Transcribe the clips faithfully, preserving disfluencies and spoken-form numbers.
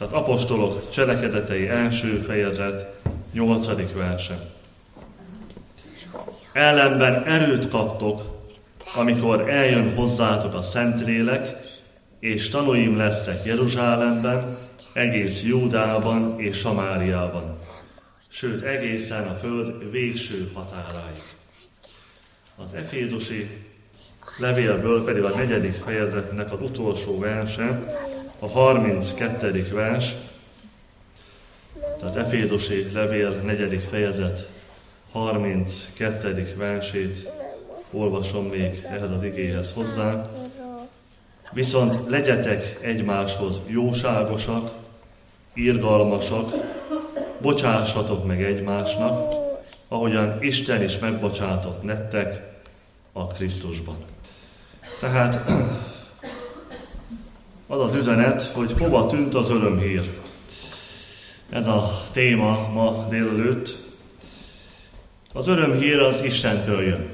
Tehát apostolok cselekedetei első fejezet, nyolcadik verse. Ellenben erőt kaptok, amikor eljön hozzátok a Szentlélek, és tanúim lesztek Jeruzsálemben, egész Júdeában és Samáriában, sőt egészen a föld végső határáig. Az efézusi levélből pedig a negyedik fejezetnek az utolsó verse, a harminckettedik vers, tehát efézusi levél negyedik fejezet harminckettedik versét olvasom még ehhez az igéhez hozzá. Viszont legyetek egymáshoz jóságosak, irgalmasak, bocsássatok meg egymásnak, ahogyan Isten is megbocsátott nektek a Krisztusban. Tehát az az üzenet, hogy hova tűnt az örömhír. Ez a téma ma délelőtt. Az örömhír az Istentől jön.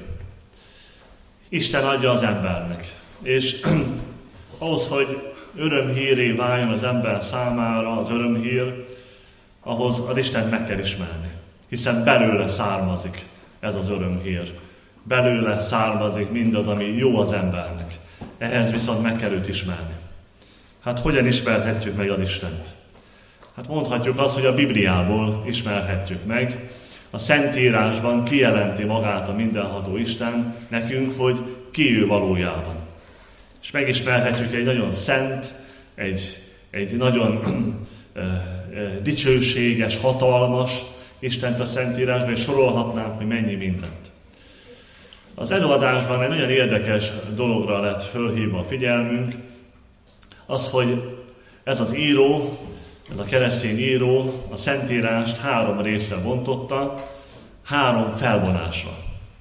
Isten adja az embernek. És ahhoz, hogy örömhíré váljon az ember számára az örömhír, ahhoz az Istent meg kell ismerni. Hiszen belőle származik ez az örömhír. Belőle származik mindaz, ami jó az embernek. Ehhez viszont meg kell őt ismerni. Hát hogyan ismerhetjük meg az Istent? Hát mondhatjuk azt, hogy a Bibliából ismerhetjük meg. A Szentírásban kijelenti magát a mindenható Isten nekünk, hogy ki ő valójában. És megismerhetjük egy nagyon szent, egy, egy nagyon e, e, dicsőséges, hatalmas Istent a Szentírásban, és sorolhatnánk, hogy mennyi mindent. Az előadásban egy nagyon érdekes dologra lett fölhívva a figyelmünk, az, hogy ez az író, ez a keresztény író a Szentírást három részre bontotta, három felvonásra.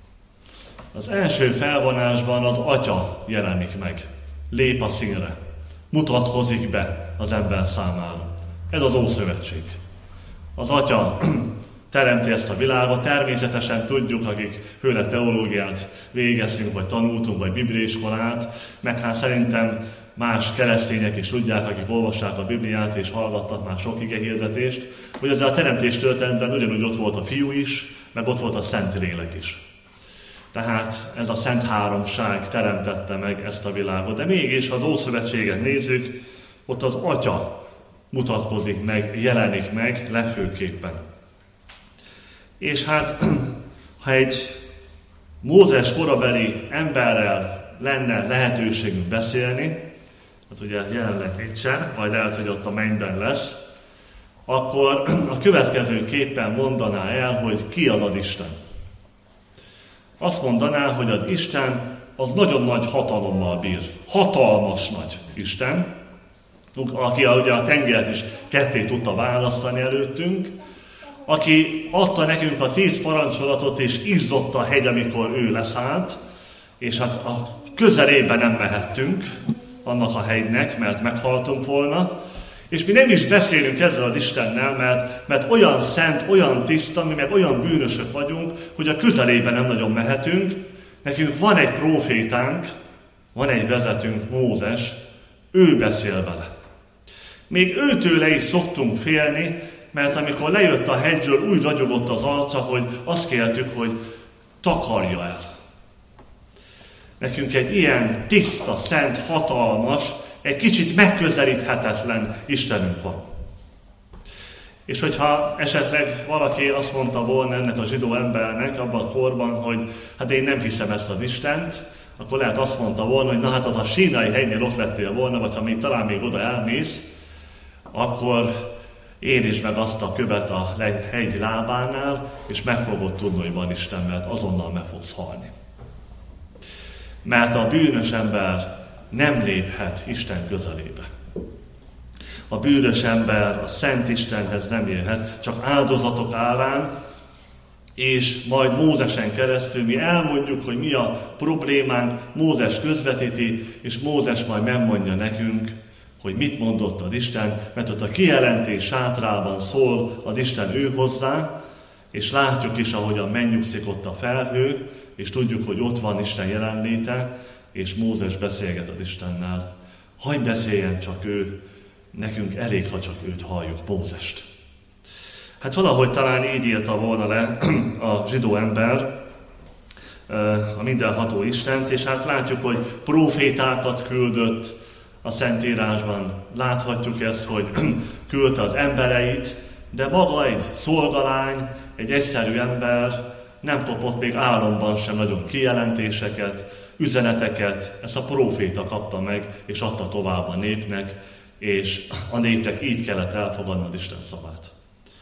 Az első felvonásban az Atya jelenik meg, lép a színre, mutatkozik be az ember számára. Ez az Ószövetség. Az Atya teremti ezt a világot, természetesen tudjuk, akik főleg teológiát végeztünk, vagy tanultunk, vagy bibliaiskolát, meg hát szerintem más keresztények is tudják, akik olvassák a Bibliát és hallgattak már sok igehirdetést, hogy ezzel a teremtés történetben ugyanúgy ott volt a Fiú is, meg ott volt a Szentlélek is. Tehát ez a Szent Háromság teremtette meg ezt a világot. De mégis, ha az Ószövetséget nézzük, ott az Atya mutatkozik meg, jelenik meg legfőképpen. És hát, ha egy Mózes korabeli emberrel lenne lehetőségünk beszélni, hát ugye jelenleg nincsen, majd lehet, hogy ott a mennyben lesz, akkor a következőképpen mondaná el, hogy ki az az Isten. Azt mondaná, hogy az Isten az nagyon nagy hatalommal bír. Hatalmas nagy Isten, aki ugye a tengert is ketté tudta választani előttünk, aki adta nekünk a tíz parancsolatot, és izzott a hegy, amikor ő leszállt, és hát a közelében nem mehettünk annak a hegynek, mert meghaltunk volna, és mi nem is beszélünk ezzel az Istennel, mert, mert olyan szent, olyan tiszta, mi meg olyan bűnösök vagyunk, hogy a közelében nem nagyon mehetünk. Nekünk van egy prófétánk, van egy vezetőnk, Mózes, ő beszél vele. Még őtőle is szoktunk félni, mert amikor lejött a hegyről, úgy ragyogott az arca, hogy azt kértük, hogy takarja el. Nekünk egy ilyen tiszta, szent, hatalmas, egy kicsit megközelíthetetlen Istenünk van. És hogyha esetleg valaki azt mondta volna ennek a zsidó embernek abban a korban, hogy hát én nem hiszem ezt az Istent, akkor lehet azt mondta volna, hogy na hát az a Sínai hegynél ott lettél volna, vagy ha még talán még oda elmész, akkor érintsd meg azt a követ a hegy lábánál, és meg fogod tudni, hogy van Isten, mert azonnal meg fogsz halni. Mert a bűnös ember nem léphet Isten közelébe. A bűnös ember a Szent Istenhez nem érhet, csak áldozatok árán, és majd Mózesen keresztül mi elmondjuk, hogy mi a problémánk, Mózes közvetíti, és Mózes majd megmondja nekünk, hogy mit mondott az Isten, mert ott a kijelentés sátrában szól az Isten ő hozzá, és látjuk is, ahogyan megnyugszik ott a felhő, és tudjuk, hogy ott van Isten jelenléte, és Mózes beszélget az Istennel. Hagy beszéljen csak ő, Nekünk elég, ha csak őt halljuk, Mózest. Hát valahogy talán így írta volna le a zsidó ember a mindenható Istent, és hát látjuk, hogy prófétákat küldött a Szentírásban. Láthatjuk ezt, hogy küldte az embereit, de maga egy szolgalány, egy egyszerű ember nem kapott még álomban sem nagyon kijelentéseket, üzeneteket. Ezt a próféta kapta meg, és adta tovább a népnek, és a népnek így kellett elfogadni az Isten szavát.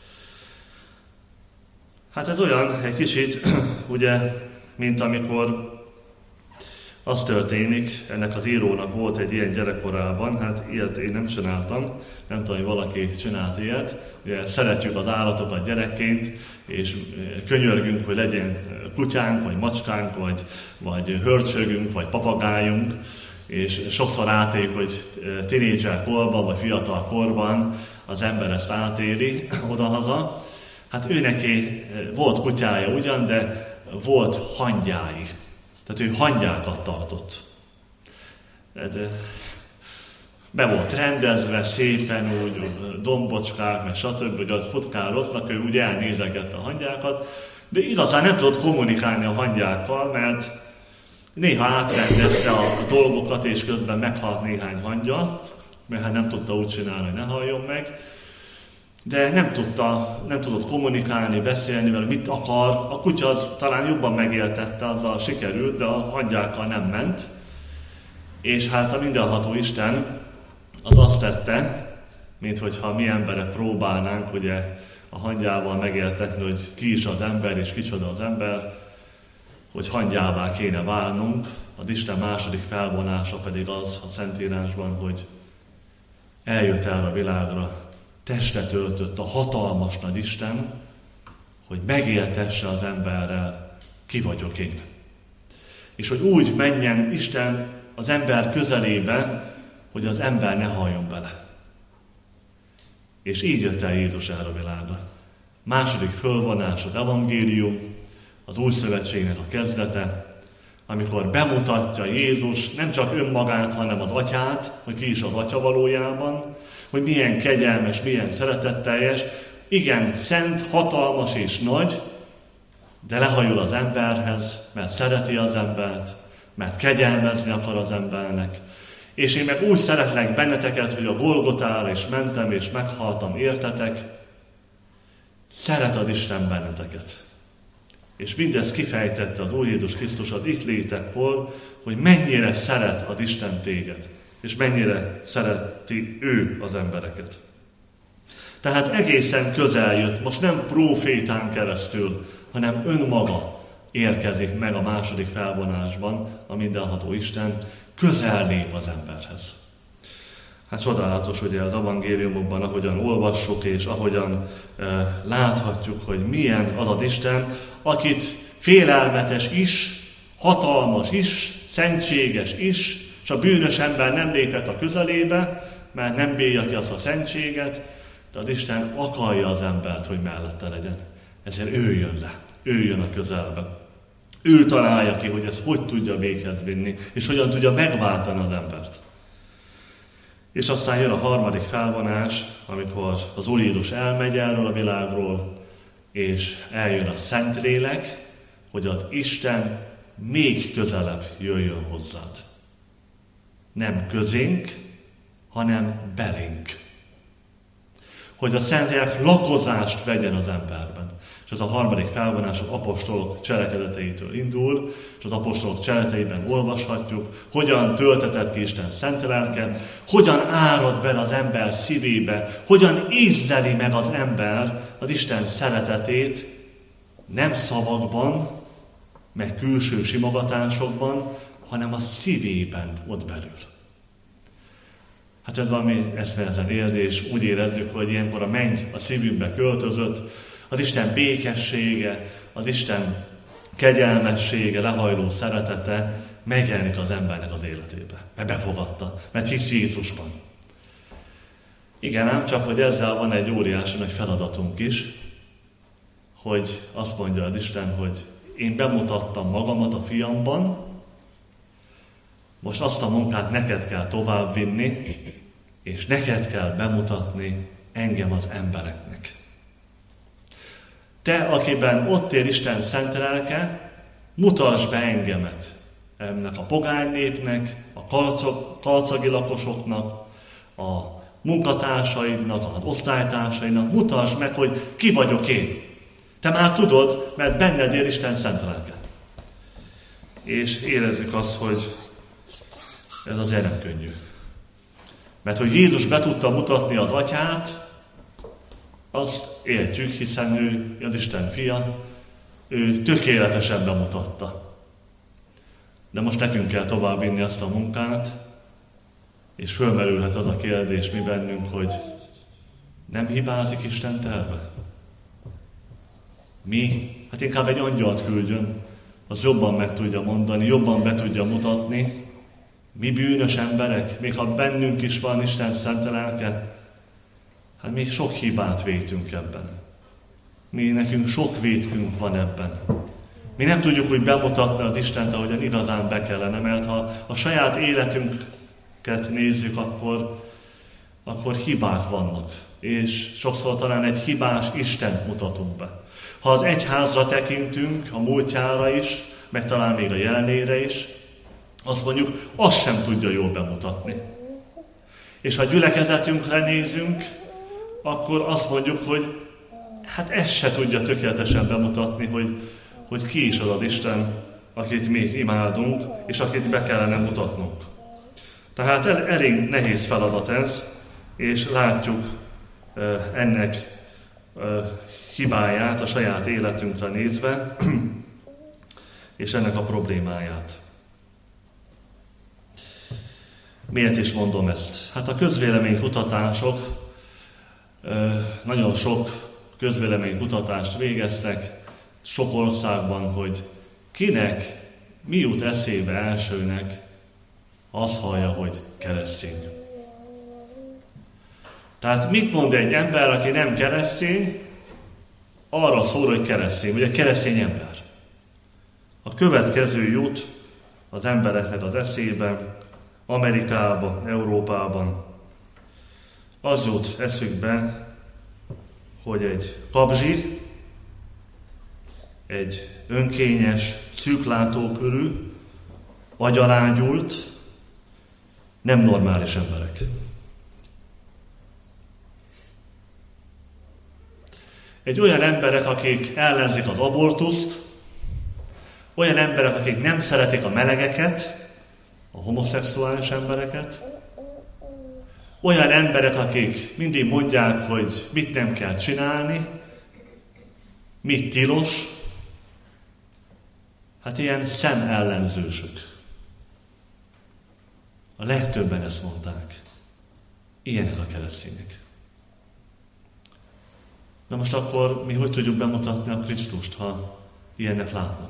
Hát ez olyan egy kicsit, ugye, mint amikor az történik, ennek az írónak volt egy ilyen gyerekkorában, hát ilyet én nem csináltam, nem tudom, hogy valaki csinált ilyet. Ugye szeretjük az állatokat gyerekként, és könyörgünk, hogy legyen kutyánk, vagy macskánk, vagy, vagy hörcsögünk, vagy papagájunk, és sokszor átéljük, hogy tinédzser korban, vagy fiatal korban az ember ezt átéli odahaza. Hát ő neki volt kutyája ugyan, de volt hangyái. Tehát ő hangyákat tartott. De be volt rendezve szépen, úgy dombocskák, meg stb., hogy az futkároznak, ő úgy elnézegette a hangyákat, de igazán nem tudott kommunikálni a hangyákkal, mert néha átrendezte a dolgokat, és közben meghalt néhány hangya, mert hát nem tudta úgy csinálni, hogy ne halljon meg. De nem tudta, nem tudott kommunikálni, beszélni vele, mit akar. A kutya az talán jobban megéltette, azzal sikerült, de a hangyákkal nem ment. És hát a mindenható Isten az azt tette, mint hogyha mi emberek próbálnánk ugye a hangyával megéltetni, hogy ki is az ember és kicsoda az ember, hogy hangyává kéne válnunk. Az Isten második felvonása pedig az a Szentírásban, hogy eljött el a világra, testet öltött a hatalmas nagy Isten, hogy megéltesse az emberrel, ki vagyok én. És hogy úgy menjen Isten az ember közelébe, hogy az ember ne halljon bele. És így jött el Jézus erre a világra. Második fölvonás az evangélium, az új szövetségnek a kezdete, amikor bemutatja Jézus nem csak önmagát, hanem az atyát, hogy ki is az atya valójában, hogy milyen kegyelmes, milyen szeretetteljes, igen, szent, hatalmas és nagy, de lehajol az emberhez, mert szereti az embert, mert kegyelmezni akar az embernek. És én meg úgy szeretlek benneteket, hogy a Golgotára is mentem és meghaltam, értetek. Szeret az Isten benneteket. És mindezt kifejtette az Úr Jézus Krisztus az itt létekkor, hogy mennyire szeret az Isten téged, és mennyire szereti ő az embereket. Tehát egészen közel jött, most nem prófétán keresztül, hanem önmaga érkezik meg a második felvonásban, a mindenható Isten, közel lép az emberhez. Hát csodálatos ugye az evangéliumokban, ahogyan olvassuk, és ahogyan e, láthatjuk, hogy milyen az az Isten, akit félelmetes is, hatalmas is, szentséges is, és a bűnös ember nem lépett a közelébe, mert nem bírja ki azt a szentséget, de az Isten akarja az embert, hogy mellette legyen. Ezért ő jön le, ő jön a közelbe. Ő találja ki, hogy ezt hogy tudja véghez vinni, és hogyan tudja megváltani az embert. És aztán jön a harmadik felvonás, amikor az Úr Jézus elmegy erről a világról, és eljön a Szentlélek, hogy az Isten még közelebb jöjjön hozzád. Nem közénk, hanem belénk. Hogy a Szentlélek lakozást vegyen az emberben. És ez a harmadik felvonás az apostolok cselekedeteitől indul, és az apostolok cselekedeteiben olvashatjuk, hogyan töltetett ki Isten szent lelke, hogyan árad bele az ember szívébe, hogyan ízleli meg az ember az Isten szeretetét, nem szavakban, meg külső simogatásokban, hanem a szívében ott belül. Hát ez valami eszméletlen érzés, úgy érezzük, hogy ilyenkor a menny a szívünkbe költözött, az Isten békessége, az Isten kegyelmessége, lehajló szeretete megjelenik az embernek az életébe. Mert befogadta, mert hisz Jézusban. Igen, ám csak, hogy ezzel van egy óriási nagy feladatunk is, hogy azt mondja az Isten, hogy én bemutattam magamat a fiamban, most azt a munkát neked kell továbbvinni, és neked kell bemutatni engem az embereknek. Te, akiben ott él Isten szent lelke, mutasd be engemet ennek a pogány népnek, a kalcog, kalcagi lakosoknak, a munkatársaidnak, az osztálytársaidnak, mutasd meg, hogy ki vagyok én. Te már tudod, mert benned él Isten szent lelke. És érezzük azt, hogy ez azért nem könnyű. Mert hogy Jézus be tudta mutatni az atyát, azt értjük, hiszen ő az Isten fia, ő tökéletesen bemutatta. De most nekünk kell tovább vinni azt a munkát, és fölmerülhet az a kérdés mi bennünk, hogy nem hibázik Isten terve? Mi? Hát inkább egy angyalt küldjön, az jobban meg tudja mondani, jobban be tudja mutatni. Mi bűnös emberek, még ha bennünk is van Isten szent lelke, hát még sok hibát vétünk ebben. Mi nekünk sok vétkünk van ebben. Mi nem tudjuk úgy bemutatni az Istent, ahogyan igazán be kellene, mert ha a saját életünket nézzük, akkor, akkor hibák vannak. És sokszor talán egy hibás Istent mutatunk be. Ha az egyházra tekintünk, a múltjára is, meg talán még a jelenére is, azt mondjuk, azt sem tudja jól bemutatni. És ha a gyülekezetünkre nézünk, akkor azt mondjuk, hogy hát ezt se tudja tökéletesen bemutatni, hogy, hogy ki is az az Isten, akit mi imádunk, és akit be kellene mutatnunk. Tehát el, elég nehéz feladat ez, és látjuk ennek hibáját a saját életünkre nézve, és ennek a problémáját. Miért is mondom ezt? Hát a közvéleménykutatások, nagyon sok közvéleménykutatást végeztek sok országban, hogy kinek mi jut eszébe elsőnek, az hallja, hogy keresztény. Tehát mit mond egy ember, aki nem keresztény, arra szól, hogy keresztény, vagy egy keresztény ember. A következő jut az embereknek az eszébe, Amerikában, Európában. Az jut eszükbe, hogy egy kabzsi, egy önkényes, szűklátókörű, agyalágyult, nem normális emberek. Egy olyan emberek, akik ellenzik az abortuszt, olyan emberek, akik nem szeretik a melegeket, a homoszexuális embereket, olyan emberek, akik mindig mondják, hogy mit nem kell csinálni, mit tilos, hát ilyen szemellenzősök. A legtöbben ezt mondták. Ilyenek a keresztények. Na most akkor mi hogy tudjuk bemutatni a Krisztust, ha ilyenek látnak?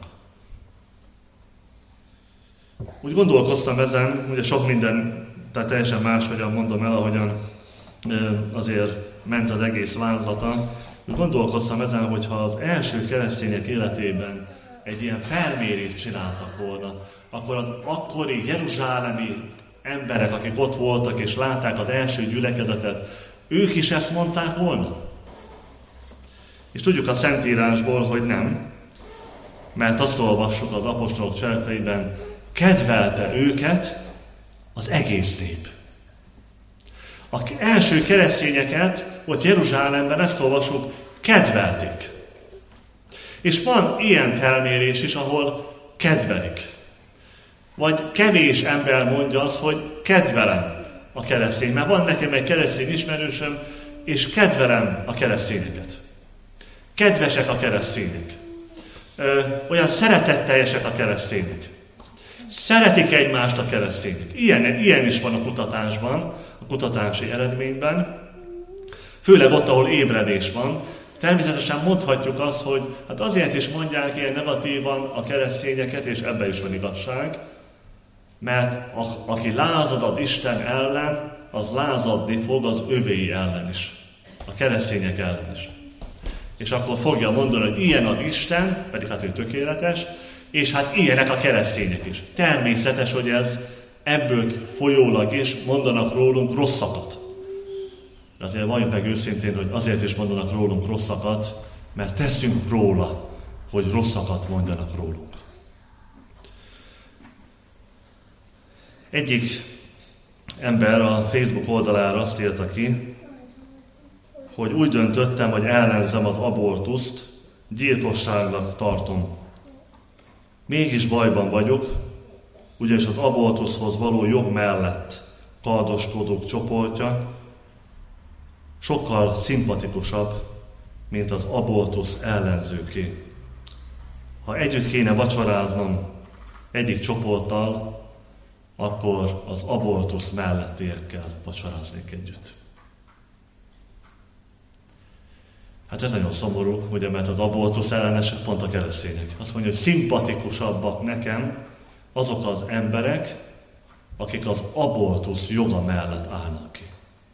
Úgy gondolkoztam ezen, ugye sok minden, tehát teljesen máshogyan mondom el, ahogyan azért ment az egész vázlata. Úgy gondolkoztam ezen, hogyha az első keresztények életében egy ilyen felmérést csináltak volna, akkor az akkori jeruzsálemi emberek, akik ott voltak és látták az első gyülekezetet, ők is ezt mondták volna? És tudjuk a Szentírásból, hogy nem, mert azt olvassuk az apostolok cselekedeteiben, kedvelte őket az egész nép. Az első keresztényeket ott Jeruzsálemben, ezt olvassuk, kedvelték. És van ilyen felmérés is, ahol kedvelik. Vagy kevés ember mondja azt, hogy kedvelem a keresztény. Mert van nekem egy keresztény ismerősöm, és kedvelem a keresztényeket. Kedvesek a keresztények. Ö, olyan szeretetteljesek a keresztények. Szeretik egymást a keresztények. Ilyen, ilyen is van a kutatásban, a kutatási eredményben. Főleg ott, ahol ébredés van. Természetesen mondhatjuk azt, hogy hát azért is mondják ilyen negatívan a keresztényeket, és ebben is van igazság, mert a, aki lázad az Isten ellen, az lázadni fog az övéi ellen is. A keresztények ellen is. És akkor fogja mondani, hogy ilyen az Isten, pedig hát ő tökéletes, és hát ilyenek a keresztények is. Természetes, hogy ez ebből folyólag is mondanak rólunk rosszakat. De azért valljuk meg őszintén, hogy azért is mondanak rólunk rosszakat, mert teszünk róla, hogy rosszakat mondjanak rólunk. Egyik ember a Facebook oldalára azt írta ki, hogy úgy döntöttem, hogy ellenzem az abortuszt, gyilkosságnak tartom. Mégis bajban vagyok, ugyanis az abortuszhoz való jog mellett kardoskodók csoportja sokkal szimpatikusabb, mint az abortusz ellenzőké. Ha együtt kéne vacsoráznom egyik csoporttal, akkor az abortusz mellettiekkel vacsoráznék együtt. Hát ez nagyon szomorú, ugye, mert az abortusz ellenesek pont a keresztények. Azt mondja, hogy szimpatikusabbak nekem azok az emberek, akik az abortusz joga mellett állnak ki.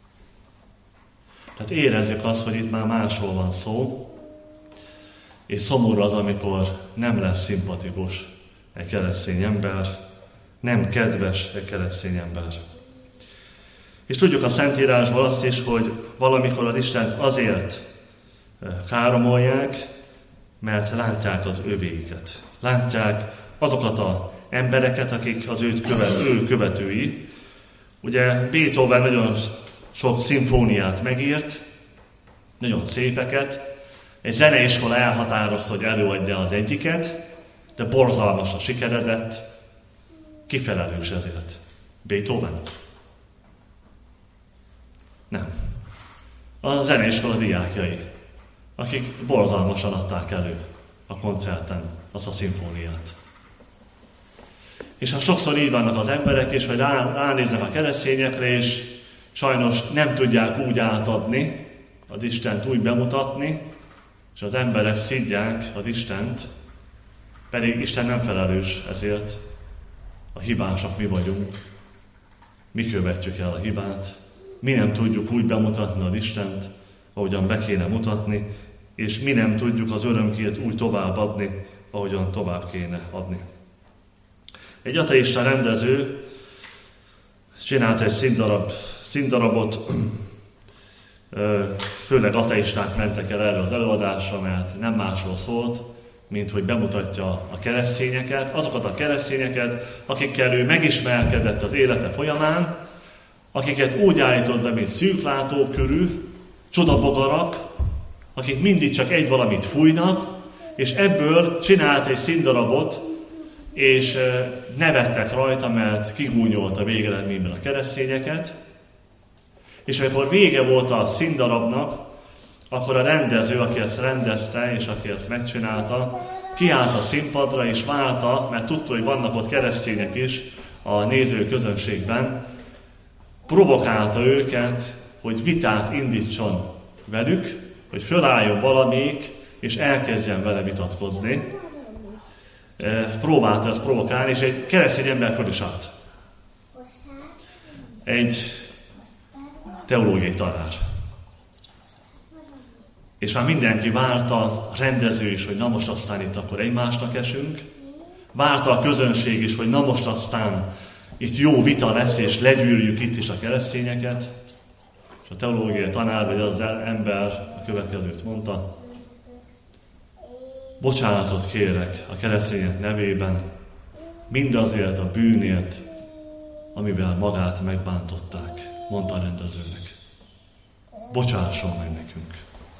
Tehát érezzük azt, hogy itt már másról van szó, és szomorú az, amikor nem lesz szimpatikus egy keresztény ember, nem kedves egy keresztény ember. És tudjuk a Szentírásból azt is, hogy valamikor az Istent azért káromolják, mert látják az övéiket. Látják azokat az embereket, akik az őt követ, ő követői. Ugye Beethoven nagyon sok szimfóniát megírt, nagyon szépeket. Egy zeneiskola elhatározta, hogy előadja az egyiket, de borzalmasra sikeredett. Ki felelős ezért? Beethoven? Nem. A zeneiskola diákjai, akik borzalmasan adták elő a koncerten azt a szimfóniát. És ha sokszor így vannak az emberek, és vagy rá, ránéznek a keresztényekre, és sajnos nem tudják úgy átadni, az Istent úgy bemutatni, és az emberek szidják az Istent, pedig Isten nem felelős ezért. A hibásak mi vagyunk, mi követjük el a hibát, mi nem tudjuk úgy bemutatni az Istent, ahogyan be kéne mutatni, és mi nem tudjuk az örömkét úgy továbbadni, ahogyan tovább kéne adni. Egy ateista rendező csinált egy színdarab, színdarabot, főleg ateisták mentek el erre az előadásra, mert nem másról szólt, mint hogy bemutatja a keresztényeket, azokat a keresztényeket, akikkel ő megismerkedett az élete folyamán, akiket úgy állított be, mint szűklátókörű, csodabogarak, akik mindig csak egy valamit fújnak, és ebből csinált egy színdarabot, és nevettek rajta, mert kigúnyolta végeredményben a keresztényeket. És amikor vége volt a színdarabnak, akkor a rendező, aki ezt rendezte, és aki ezt megcsinálta, kiállt a színpadra, és várta, mert tudta, hogy vannak ott keresztények is a néző közönségben, provokálta őket, hogy vitát indítson velük, hogy fölálljon valamelyik, és elkezdjen vele vitatkozni. Próbálta ezt provokálni, és egy keresztény ember föl is állt. Egy teológiai tanár. És már mindenki várta, a rendező is, hogy na most aztán itt akkor egymásnak esünk. Várta a közönség is, hogy na most aztán itt jó vita lesz, és legyűrjük itt is a keresztényeket. És a teológiai tanár, vagy az ember a következőt mondta: bocsánatot kérek a keresztények nevében mindazért a bűnért, amivel magát megbántották, mondta a rendezőnek. Bocsásson meg nekünk.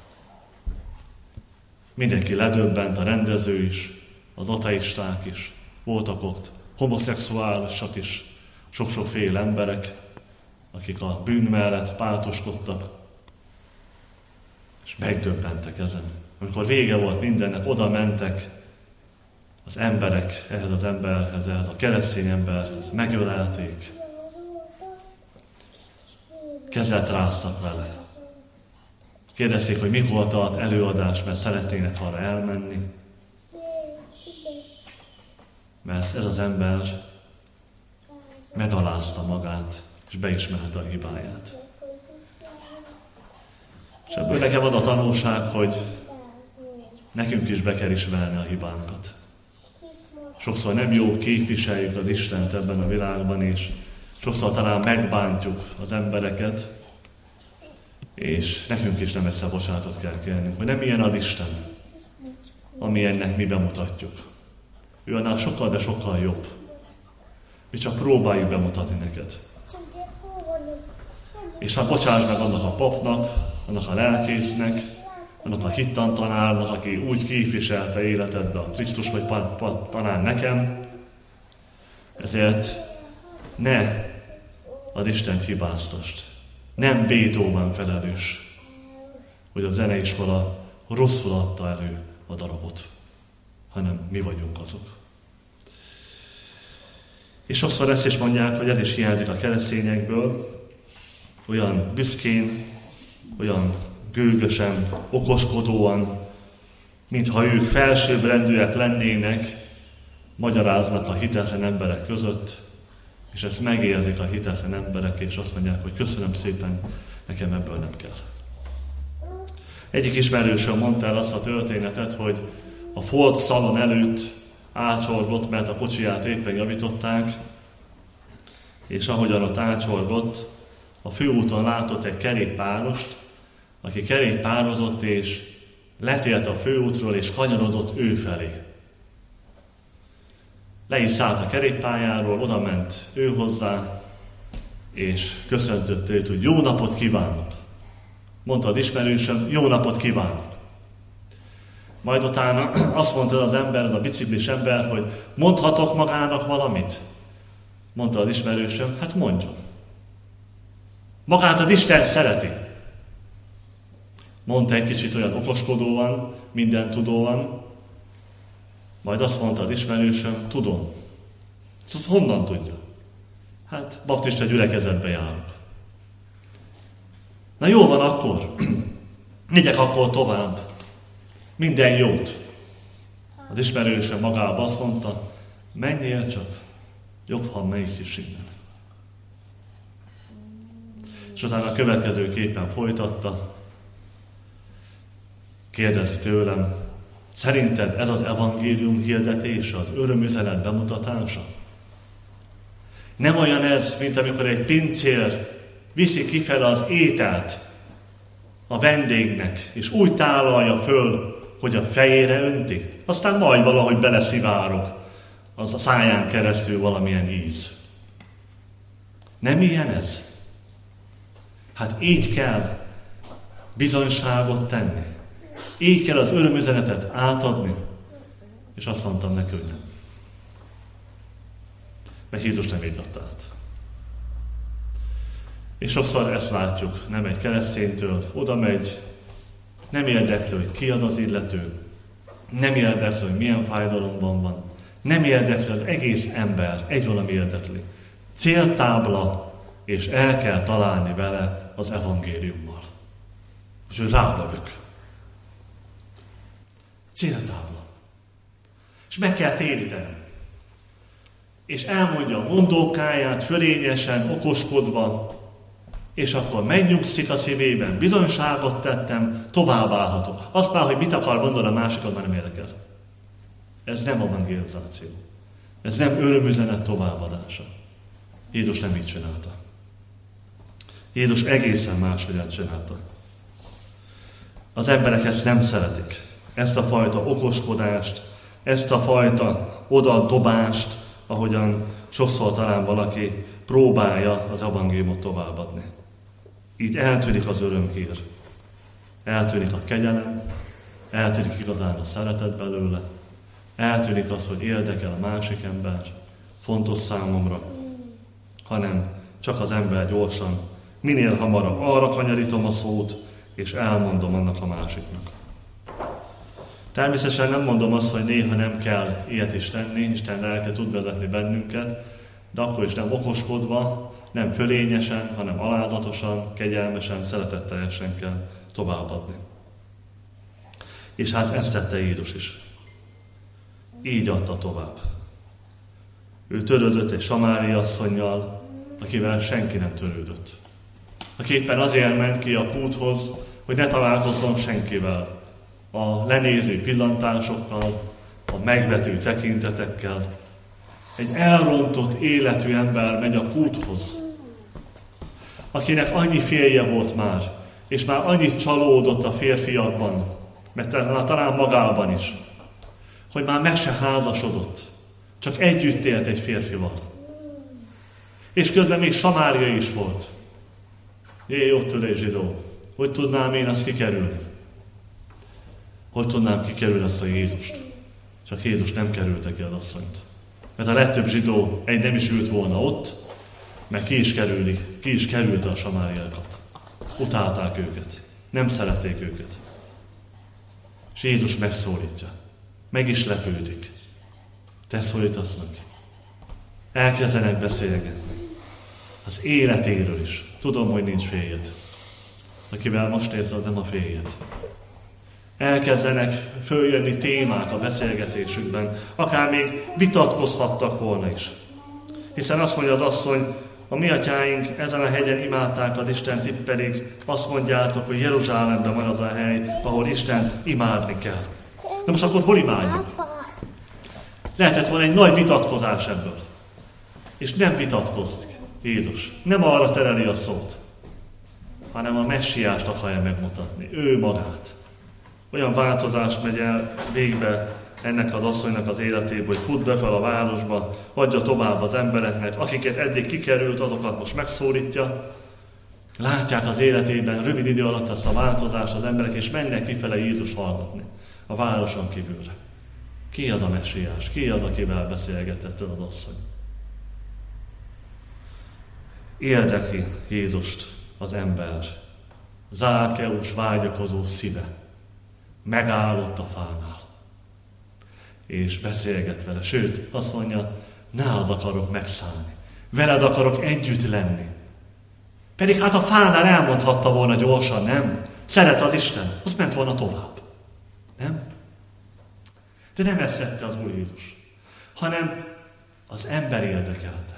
Mindenki ledöbbent, a rendező is, az ateisták is, voltak ott homoszexuálisak is, sok-sokféle emberek, akik a bűn mellett pártoskodtak, és megdöbbentek ezen. Amikor vége volt mindennek, oda mentek az emberek ehhez az emberhez, ehhez a keresztény emberhez, megölelték, kezet ráztak vele. Kérdezték, hogy mikor tart előadás, mert szeretnének arra elmenni. Mert ez az ember megalázta magát, és beismerte a hibáját. És ebből nekem az a tanulság, hogy nekünk is be kell ismerni a hibánkat. Sokszor nem jó képviseljük az Istent ebben a világban, és sokszor talán megbántjuk az embereket, És nekünk is nem egyszer bocsánatot kell kérnünk, hogy nem ilyen az Isten, amilyennek mi bemutatjuk. Ő annál sokkal, de sokkal jobb. Mi csak próbáljuk bemutatni neked. És hát bocsáss meg annak a papnak, annak a lelkésznek, annak a hittantanárnak, aki úgy képviselte életedbe a Krisztus, vagy pa, pa, talán nekem. Ezért ne az Istent hibáztasd. Nem Beethoven felelős, hogy a zeneiskola rosszul adta elő a darabot, hanem mi vagyunk azok. És sokszor ezt is mondják, hogy ez is hiányzik a keresztényekből, olyan büszkén, olyan gőgösen, okoskodóan, mintha ők felsőbbrendűek lennének, magyaráznak a hitetlen emberek között, és ezt megérzik a hitetlen emberek, és azt mondják, hogy köszönöm szépen, nekem ebből nem kell. Egyik ismerősöm mondta el azt a történetet, hogy a Ford szalon előtt ácsorgott, mert a kocsiját éppen javították, és ahogyan ott ácsorgott, a főúton látott egy kerékpárost, aki kerékpározott, és letért a főútról, és kanyarodott ő felé. Le is szállt a kerékpályáról, oda ment ő hozzá, és köszöntött őt, hogy jó napot kívánok. Mondta az ismerősöm, jó napot kívánok. Majd utána azt mondta az ember, az a biciklis ember, hogy mondhatok magának valamit? Mondta az ismerősöm, hát mondjon. Magát az Isten szereti. Mondta egy kicsit olyan okoskodóan, minden tudóan, majd azt mondta az ismerősöm, tudom. Szóval honnan tudja? Hát baptista gyülekezetbe járok. Na jó van akkor, megyek akkor tovább. Minden jót. Az ismerősöm magába azt mondta, menjél csak, jobb, ha mész is innen. És utána a következő képen folytatta, kérdezi tőlem, szerinted ez az evangélium hirdetése, az örömüzenet bemutatása? Nem olyan ez, mint amikor egy pincér viszi kifele az ételt a vendégnek, és úgy tálalja föl, hogy a fejére önti, aztán majd valahogy beleszivárog az a száján keresztül valamilyen íz. Nem ilyen ez? Hát így kell bizonyságot tenni. Így kell az örömüzenetet átadni. És azt mondtam neki, hogy nem. Mert Jézus nem így adta át. És sokszor ezt látjuk, nem egy kereszténytől, oda megy, nem érdekli, hogy ki az az illető, nem érdekli, hogy milyen fájdalomban van, nem érdekli az egész ember, egy valami érdekli. Céltábla, és el kell találni vele az evangéliummal. És ő rálövök. Céltábla. És meg kell téríteni. És elmondja a gondókáját, fölényesen, okoskodva, és akkor megnyugszik a szívében, bizonyságot tettem, tovább állhatok. Azt már, hogy mit akar gondolni a másikat, már nem érdekel. Ez nem evangelizáció. Ez nem örömüzenet továbbadása. Jézus nem így csinálta. Jézus egészen máshogyan csinálta. Az emberek ezt nem szeretik. Ezt a fajta okoskodást, ezt a fajta odadobást, ahogyan sokszor talán valaki próbálja az evangéliumot továbbadni. Így eltűnik az örömhír. Eltűnik a kegyelem, eltűnik igazán a szeretet belőle, eltűnik az, hogy érdekel a másik ember, fontos számomra, hanem csak az ember gyorsan, minél hamarabb arra kanyarítom a szót, és elmondom annak a másiknak. Természetesen nem mondom azt, hogy néha nem kell ilyet is tenni, Isten lelke tud vezetni bennünket, de akkor is nem okoskodva, nem fölényesen, hanem alázatosan, kegyelmesen, szeretetteljesen kell továbbadni. És hát ezt tette Jézus is. Így adta tovább. Ő törődött egy samári asszonnyal, akivel senki nem törődött. Aki éppen azért ment ki a kúthoz, hogy ne találkozzon senkivel. A lenéző pillantásokkal, a megvető tekintetekkel. Egy elrontott életű ember megy a kúthoz, akinek annyi félje volt már, és már annyit csalódott a férfiakban, mert talán magában is, hogy már meg se házasodott, csak együtt élt egy férfival. És közben még Samária is volt. Jé, ott ül egy zsidó. Hogy tudnám én azt kikerülni? Hogy tudnám kikerülni azt a Jézust? Csak Jézus nem kerülte ki az asszonyt. Mert a legtöbb zsidó egy nem is ült volna ott, mert ki is, kerülni, ki is kerülte a samáriákat. Utálták őket. Nem szerették őket. És Jézus megszólítja. Meg is lepődik. Te szólítasz meg. Elkezdenek beszélgetni. Az életéről is. Tudom, hogy nincs férjed. Akivel most érzed, nem a férjed. Elkezdenek följönni témák a beszélgetésükben. Akár még vitatkozhattak volna is. Hiszen azt mondja az asszony, a mi atyáink ezen a hegyen imádták az Istent, ti pedig azt mondjátok, hogy Jeruzsálemben van az a hely, ahol Istent imádni kell. Na most akkor hol imádjuk? Lehetett volna egy nagy vitatkozás ebből. És nem vitatkozik Jézus. Nem arra tereli a szót, hanem a messiást akarja megmutatni. Ő magát. Olyan változás megy el végbe ennek az asszonynak az életéből, hogy fut be fel a városba, adja tovább az embereknek, akiket eddig kikerült, azokat most megszólítja. Látják az életében rövid idő alatt ezt a változást az emberek, és mennek kifele Jézus hallgatni a városon kívülre. Ki az a messiás? Ki az, akivel beszélgetett az asszony? Érdekli Jézust az ember. Zákeus vágyakozó szíve. Megállott a fánál. És beszélget vele. Sőt, azt mondja, nálad akarok megszállni. Veled akarok együtt lenni. Pedig hát a fánál elmondhatta volna gyorsan, nem? Szeret az Isten. Azt ment volna tovább. Nem? De nem ezt tette az Úr Jézus. Hanem az ember érdekelte.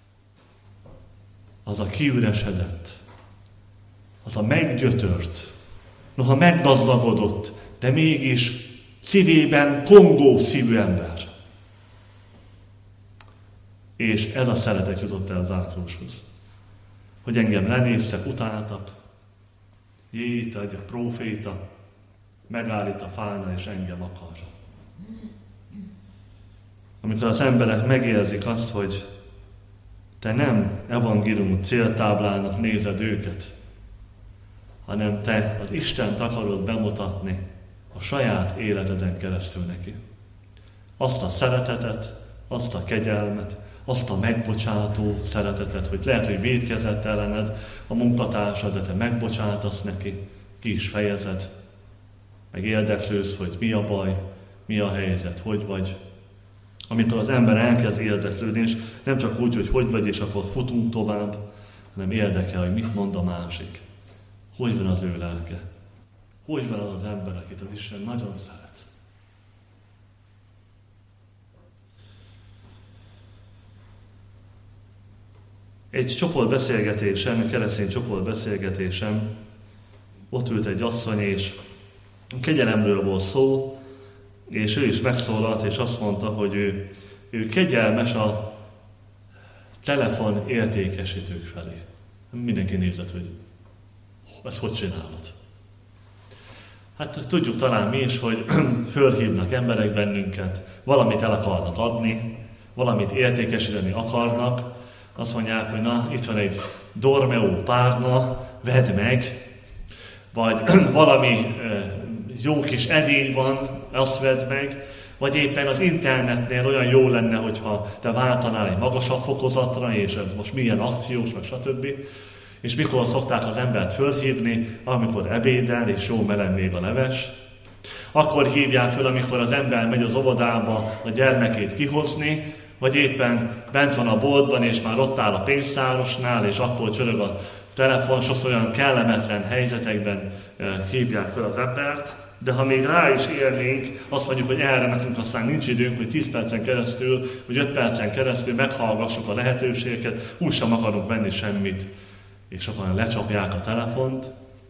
Az a kiüresedett. Az a meggyötört. Noha meggazdagodott, de mégis szívében kongó szívű ember. És ez a szeretet jutott el Zákeushoz. Hogy engem lenéztek, utáltak. Jé, te egy próféta, megállít a fánál, és engem akar. Amikor az emberek megérzik azt, hogy te nem evangélium céltáblának nézed őket, hanem te az Istent akarod bemutatni a saját életeden keresztül neki. Azt a szeretetet, azt a kegyelmet, azt a megbocsátó szeretetet, hogy lehet, hogy vétkezett ellened a munkatársad, de te megbocsátasz neki, ki is fejezed, meg érdeklődsz, hogy mi a baj, mi a helyzet, hogy vagy. Amikor az ember elkezd érdeklődni, és nem csak úgy, hogy hogy vagy, és akkor futunk tovább, hanem érdekel, hogy mit mond a másik. Hogy van az ő lelke? Hogy van az az ember, akit az Isten nagyon szeret? Egy csoportbeszélgetésen, egy keresztény csoportbeszélgetésen ott ült egy asszony, és kegyelemről volt szó, és ő is megszólalt, és azt mondta, hogy ő, ő kegyelmes a telefon értékesítők felé. Mindenki nézett, hogy ezt hogy csinálod? Hát tudjuk talán mi is, hogy fölhívnak emberek bennünket, valamit el akarnak adni, valamit értékesíteni akarnak, azt mondják, hogy na, itt van egy Dormeó párna, vedd meg, vagy valami jó kis edény van, azt vedd meg, vagy éppen az internetnél olyan jó lenne, hogyha te váltanál egy magasabb fokozatra, és ez most milyen akciós, meg stb. És mikor szokták az embert fölhívni, amikor ebédel, és jó meleg még a leves. Akkor hívják föl, amikor az ember megy az óvodába a gyermekét kihozni, vagy éppen bent van a boltban, és már ott áll a pénztárosnál, és akkor csörög a telefon, sokszor olyan kellemetlen helyzetekben hívják föl az embert. De ha még rá is érnénk, azt mondjuk, hogy erre nekünk aztán nincs időnk, hogy tíz percen keresztül, vagy öt percen keresztül meghallgassuk a lehetőségeket, úgy sem akarunk venni semmit. És sokan lecsapják a telefont,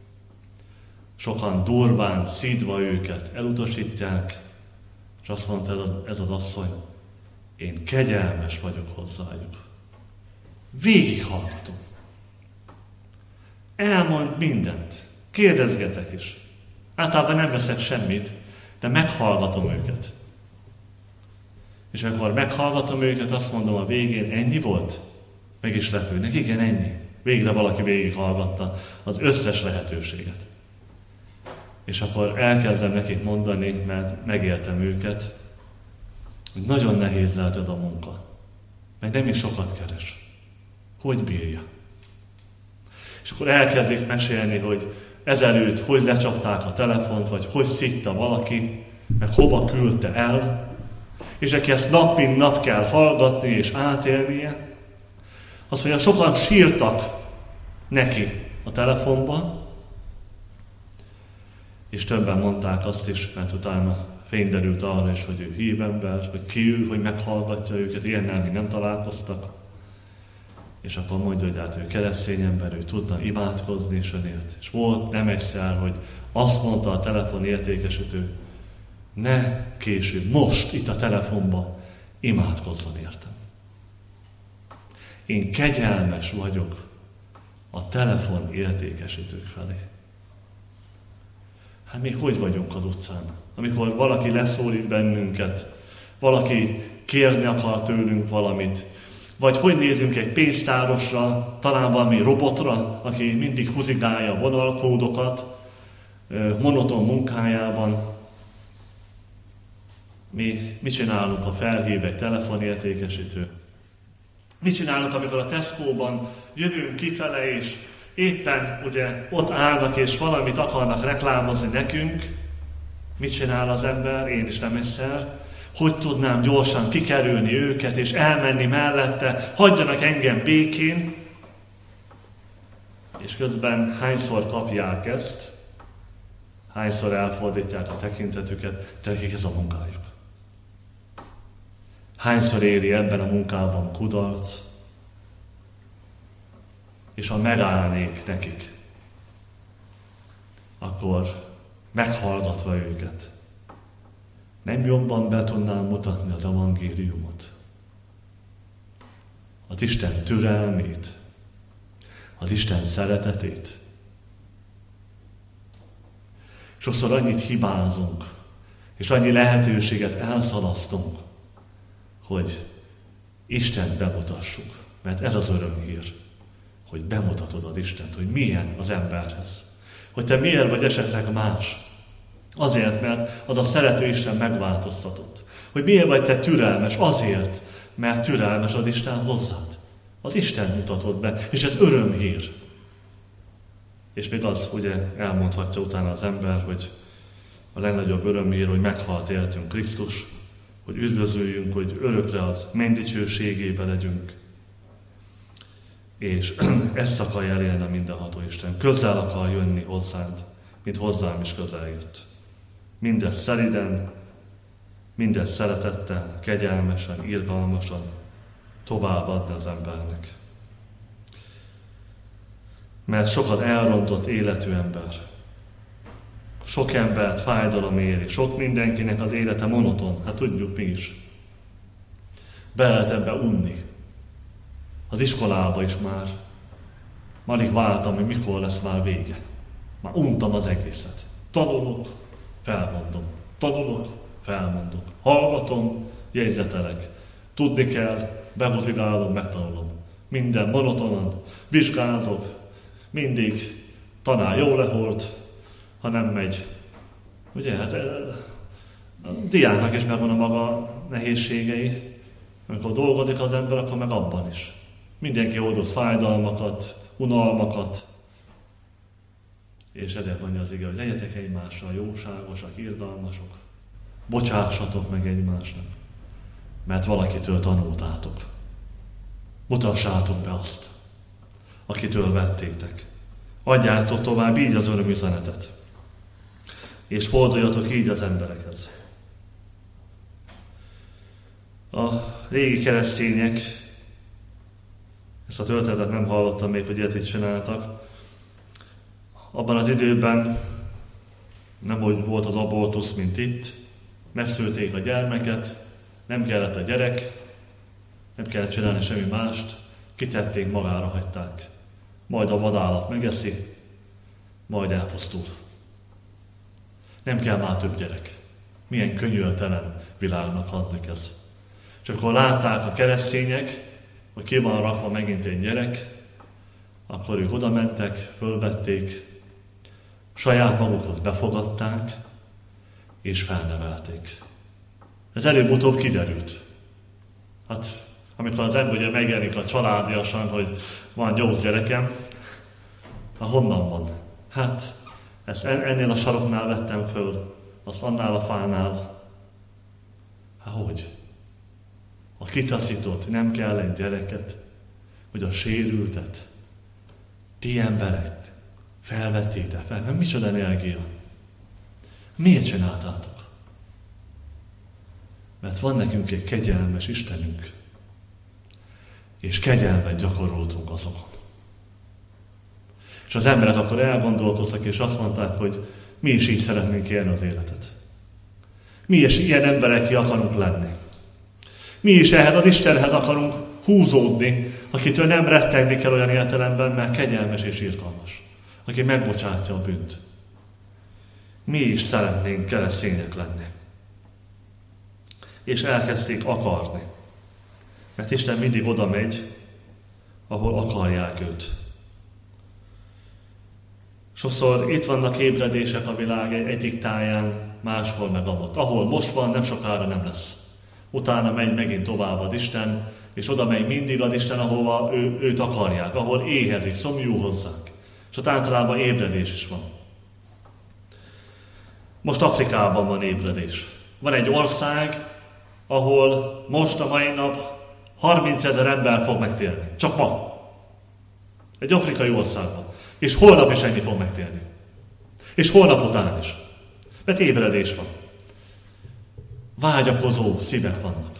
sokan durván, szidva őket elutasítják, és azt mondta ez, a, ez az asszony, én kegyelmes vagyok hozzájuk. Végighallgatom. Elmond mindent. Kérdezgetek is. Általában nem veszek semmit, de meghallgatom őket. És amikor meghallgatom őket, azt mondom a végén, ennyi volt? Meg is lepődnek, igen, ennyi. Végre valaki végighallgatta az összes lehetőséget. És akkor elkezdem nekik mondani, mert megéltem őket, hogy nagyon nehéz lehet ez a munka. Meg nem is sokat keres. Hogy bírja? És akkor elkezdik mesélni, hogy ezelőtt hogy lecsapták a telefont, vagy hogy szitta valaki, meg hova küldte el, és neki ezt nap mint nap kell hallgatni és átélnie. Azt mondja, sokan sírtak neki a telefonban, és többen mondták azt is, mert utána fény derült arra is, hogy ő hívember, hogy kiül, hogy meghallgatja őket, ilyennel még nem találkoztak. És akkor mondja, hogy hát ő keresztény ember, ő tudna imádkozni is önért. És volt nem egyszer, hogy azt mondta a telefon értékesítő, ne később, most itt a telefonban imádkozzon értem. Én kegyelmes vagyok a telefon értékesítők felé. Hát mi hogy vagyunk az utcán? Amikor valaki leszólít bennünket, valaki kérni akar tőlünk valamit, vagy hogy nézünk egy pénztárosra, talán valami robotra, aki mindig húzigálja a vonalkódokat, monoton munkájában. Mi mit csinálunk, ha felhív egy telefonértékesítő? Mit csinálunk, amikor a Tesco-ban jövünk kifele, és éppen ugye ott állnak, és valamit akarnak reklámozni nekünk? Mit csinál az ember? Én is nem egyszer. Hogy tudnám gyorsan kikerülni őket, és elmenni mellette, hagyjanak engem békén? És közben hányszor kapják ezt, hányszor elfordítják a tekintetüket, de nekik ez a munkájuk. Hányszor éri ebben a munkában kudarc, és ha megállnék nekik, akkor meghallgatva őket, nem jobban be tudnám mutatni az evangéliumot, az Isten türelmét, az Isten szeretetét. Sokszor annyit hibázunk, és annyi lehetőséget elszalasztunk, hogy Istent bemutassuk. Mert ez az örömhír, hogy bemutatod az Istent, hogy milyen az emberhez. Hogy te miért vagy esetleg más. Azért, mert az a szerető Isten megváltoztatott. Hogy miért vagy te türelmes? Azért, mert türelmes az Isten hozzád. Az Isten mutatod be, és ez örömhír. És még az, ugye elmondhatja utána az ember, hogy a legnagyobb örömhír, hogy meghalt éltünk Krisztus, hogy üdvözöljünk, hogy örökre az mennydicsőségébe legyünk. És ezt akarja elérni a mindenható Isten. Közel akar jönni hozzád, mint hozzám is közel jött. Mindez szeliden, mindez szeretettel, kegyelmesen, irgalmasan továbbadni az embernek. Mert sokat elrontott életű ember. Sok embert fájdalom éri, sok mindenkinek az élete monoton, hát tudjuk mi is. Be lehet ebbe unni. Az iskolába is már. Alig vártam, hogy mikor lesz már vége. Már untam az egészet. Tanulok, felmondom. Tanulok, felmondok. Hallgatom, jegyzetelek. Tudni kell, behozigálom, megtanulom. Minden monotonan, vizsgázok, mindig tanár jó leholt, ha nem megy. Ugye, hát a diáknak is megvan a maga nehézségei. Amikor dolgozik az ember, akkor meg abban is. Mindenki oldoz fájdalmakat, unalmakat. És ezért mondja az ige, hogy legyetek egymással jóságosak, irgalmasok. Bocsássatok meg egymásnak, mert valakitől tanultátok. Mutassátok be azt, akitől vettétek. Adjátok tovább így az örömüzenetet. És forduljatok így az emberekhez. A régi keresztények, ezt a történetet nem hallottam még, hogy ilyet itt csináltak. Abban az időben nem úgy volt az abortusz, mint itt. Megszülték a gyermeket, nem kellett a gyerek, nem kellett csinálni semmi mást, kitették, magára hagyták. Majd a vadállat megeszi, majd elpusztul. Nem kell már több gyerek. Milyen könyörtelen világnak hangzik ez. És akkor látták a keresztények, hogy ki van rakva megint egy gyerek, akkor ők oda mentek, fölvették, saját magukhoz befogadták, és felnevelték. Ez előbb-utóbb kiderült. Hát, amikor az ember ugye megjelenik a családiasan, hogy van nyolc gyerekem, hát honnan van? Hát, ezt ennél a saroknál vettem föl, azt annál a fánál. Hát hogy? A kitaszított nem kell egy gyereket, hogy a sérültet, ti emberek felvettétek fel. Mert micsoda energia? Miért csináltátok? Mert van nekünk egy kegyelmes Istenünk, és kegyelmet gyakoroltunk azokon. És az emberek akkor elgondolkoztak, és azt mondták, hogy mi is így szeretnénk élni az életet. Mi is ilyen emberek akarunk lenni. Mi is ehhez az Istenhez akarunk húzódni, akitől nem rettegni kell olyan értelemben, mert kegyelmes és irgalmas. Aki megbocsátja a bűnt. Mi is szeretnénk keresztények lenni. És elkezdték akarni. Mert Isten mindig oda megy, ahol akarják őt. Sokszor itt vannak ébredések a világ egyik táján, máshol meg amott. Ahol most van, nem sokára nem lesz. Utána megy megint tovább az Isten, és oda megy mindig az Isten, ahova ő, őt akarják, ahol éhezik, szomjú hozzák. És ott általában ébredés is van. Most Afrikában van ébredés. Van egy ország, ahol most a mai nap harmincezer ember fog megtérni. Csak ma. Egy afrikai országban. És holnap is ennyi fog megtérni. És holnap után is. Mert ébredés van. Vágyakozó szívek vannak.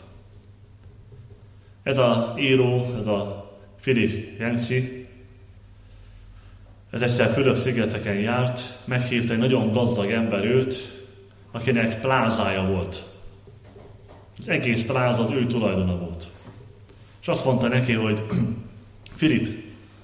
Ez a író, ez a Philip Yancey, ez egyszer Fülöp-szigeteken járt, meghívta egy nagyon gazdag ember őt, akinek plázája volt. Az egész pláza az ő tulajdona volt. És azt mondta neki, hogy Filip,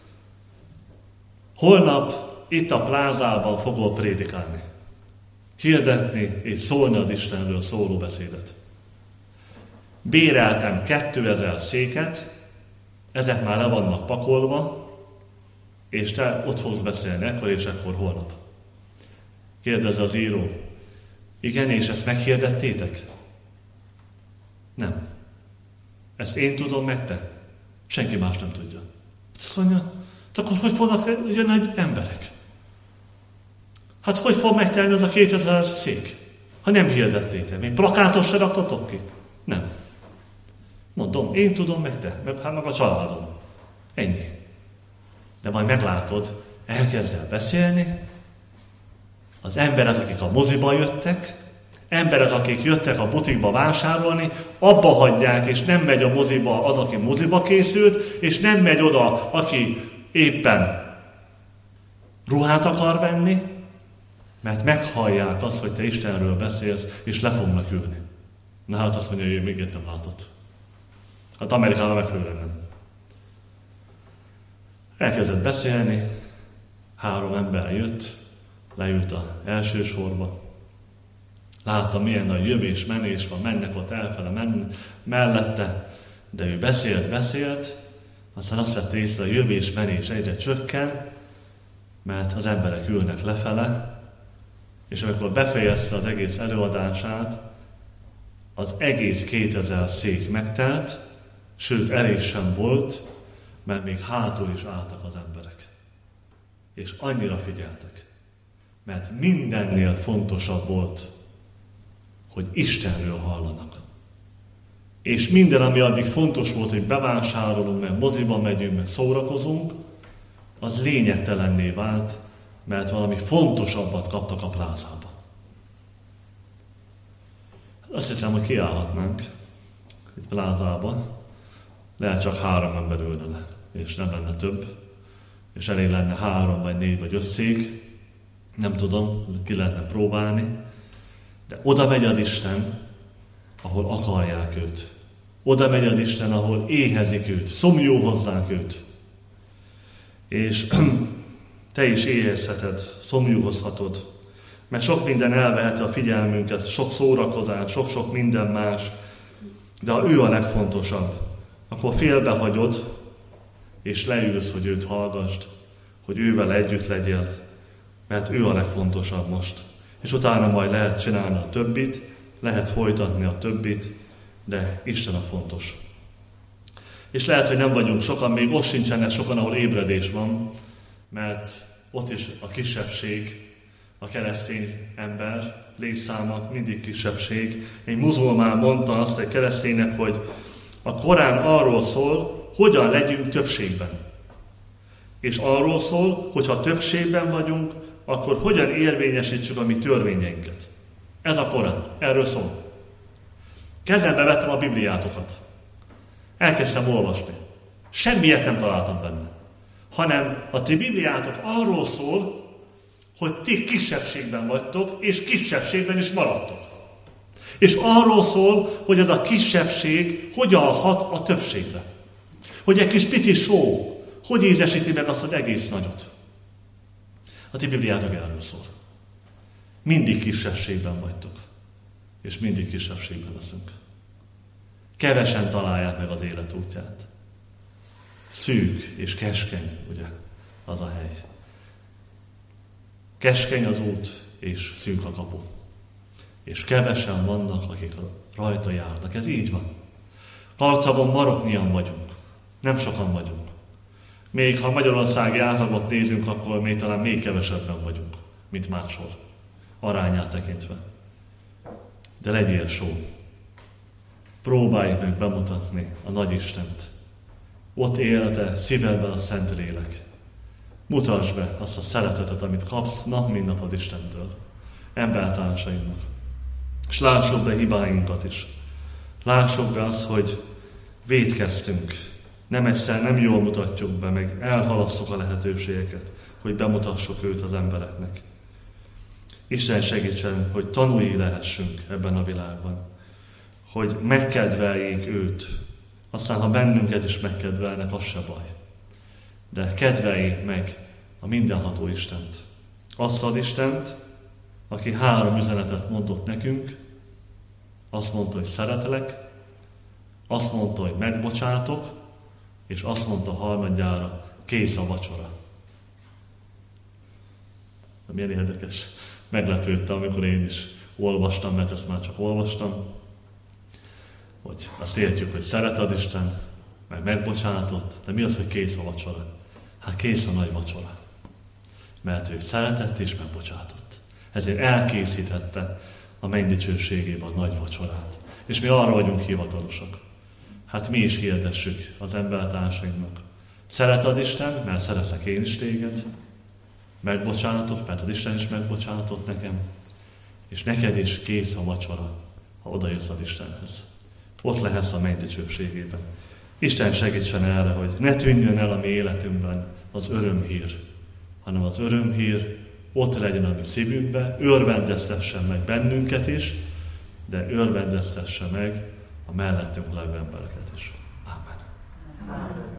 holnap itt a plázában fogok prédikálni. Hirdetni és szólni az Istenről szóló beszédet. Béreltem kétezer széket, ezek már le vannak pakolva, és te ott fogsz beszélni ekkor és ekkor holnap. Kérdezze az író. Igen, és ezt meghirdettétek? Nem. Ezt én tudom meg te? Senki más nem tudja. Azt mondja, akkor hogy fognak jönni egy emberek? Hát hogy fog megtelni az a kétezer szék? Ha nem hirdettétek, még plakátot se raktatok ki? Nem. Mondom, én tudom meg te, meg, hát meg a családom. Ennyi. De majd meglátod, elkezd el beszélni, az emberek, akik a moziba jöttek, emberek, akik jöttek a butikba vásárolni, abba hagyják, és nem megy a moziba az, aki moziba készült, és nem megy oda, aki éppen ruhát akar venni, mert meghallják azt, hogy te Istenről beszélsz, és le fognak ülni. Na hát azt mondja, hogy ő még ilyet nem látott. Hát Amerikában megfőleg nem. Elkezdett beszélni, három ember jött, leült az első sorba. Látta, milyen nagy jövés, menés van, mennek ott elfele, men, mellette, de ő beszélt, beszélt, aztán azt vette észre, a jövés, menés egyre csökken, mert az emberek ülnek lefele, és amikor befejezte az egész előadását, az egész kétezer szék megtelt, sőt elég sem volt, mert még hátul is álltak az emberek. És annyira figyeltek, mert mindennél fontosabb volt, hogy Istenről hallanak. És minden, ami addig fontos volt, hogy bevásárolunk, meg moziba megyünk, meg szórakozunk, az lényegtelenné vált, mert valami fontosabbat kaptak a plázába. Azt hiszem, hogy kiállhatnánk itt plázába, lehet csak három ember ülne le, és nem lenne több, és elég lenne három, vagy négy, vagy öt szék, nem tudom, ki lehetne próbálni, de oda megy az Isten, ahol akarják őt. Oda megy az Isten, ahol éhezik őt, szomjú hozzánk őt. És te is éhezheted, szomjúhozhatod, mert sok minden elveheti a figyelmünket, sok szórakozás, sok-sok minden más, de ha ő a legfontosabb, akkor félbehagyod, és leülsz, hogy őt hallgassd, hogy ővel együtt legyél, mert ő a legfontosabb most. És utána majd lehet csinálni a többit, lehet folytatni a többit, de Isten a fontos. És lehet, hogy nem vagyunk sokan, még ott sincsenek sokan, ahol ébredés van, mert ott is a kisebbség, a keresztény ember létszáma mindig kisebbség. Egy muzulmán mondta azt egy kereszténynek, hogy a Korán arról szól, hogyan legyünk többségben. És arról szól, hogy ha többségben vagyunk, akkor hogyan érvényesítsük a mi törvényeinket. Ez a Korán, erről szól. Kezembe vettem a Bibliátokat. Elkezdtem olvasni. Semmiet nem találtam benne. Hanem a ti Bibliátok arról szól, hogy ti kisebbségben vagytok, és kisebbségben is maradtok. És arról szól, hogy az a kisebbség hogyan hat a többségre. Hogy egy kis pici só, hogy ízesíti meg azt az egész nagyot. A ti Bibliátok erről szól. Mindig kisebbségben vagytok, és mindig kisebbségben leszünk. Kevesen találják meg az élet útját. Szűk és keskeny, ugye, az a hely. Keskeny az út, és szűk a kapu. És kevesen vannak, akik rajta járnak. Ez így van. Karcagon maroknyian vagyunk. Nem sokan vagyunk. Még ha magyarországi átlagot nézünk, akkor még talán még kevesebben vagyunk, mint máshol. Arányát tekintve. De legyél só. Próbálj meg bemutatni a Nagy Istent. Ott élte szívedben a Szentlélek. Mutasd be azt a szeretetet, amit kapsz nap, mint nap az Istentől. Embertársaimnak. És lássuk be hibáinkat is. Lássuk be azt, hogy vétkeztünk. Nem egyszer nem jól mutatjuk be, meg elhalasztjuk a lehetőségeket, hogy bemutassuk őt az embereknek. Isten segítsen, hogy tanulni lehessünk ebben a világban. Hogy megkedveljék őt. Aztán, ha bennünket is megkedvelnek, az se baj. De kedveljék meg a mindenható Istent. Azt az Istent, aki három üzenetet mondott nekünk, azt mondta, hogy szeretlek, azt mondta, hogy megbocsátok, és azt mondta harmadjára, kész a vacsora. Milyen érdekes. Meglepődtem, amikor én is olvastam, mert ezt már csak olvastam, hogy azt értjük, hogy szereted Isten, meg megbocsátott, de mi az, hogy kész a vacsora? Hát kész a nagy vacsora. Mert ő szeretett és megbocsátott. Ezért elkészítette a menny dicsőségében a nagy vacsorát. És mi arra vagyunk hivatalosak. Hát mi is hirdessük az embertársainknak. Szereted Isten, mert szeretlek én is téged. Megbocsánatok, mert az Isten is megbocsánatott nekem. És neked is kész a vacsora, ha odajössz az Istenhez. Ott lehetsz a menny dicsőségében. Isten segítsen erre, hogy ne tűnjön el a mi életünkben az örömhír, hanem az örömhír ott legyen a mi szívünkben, örvendeztessen meg bennünket is, de örvendeztesse meg a mellettünk levő embereket is.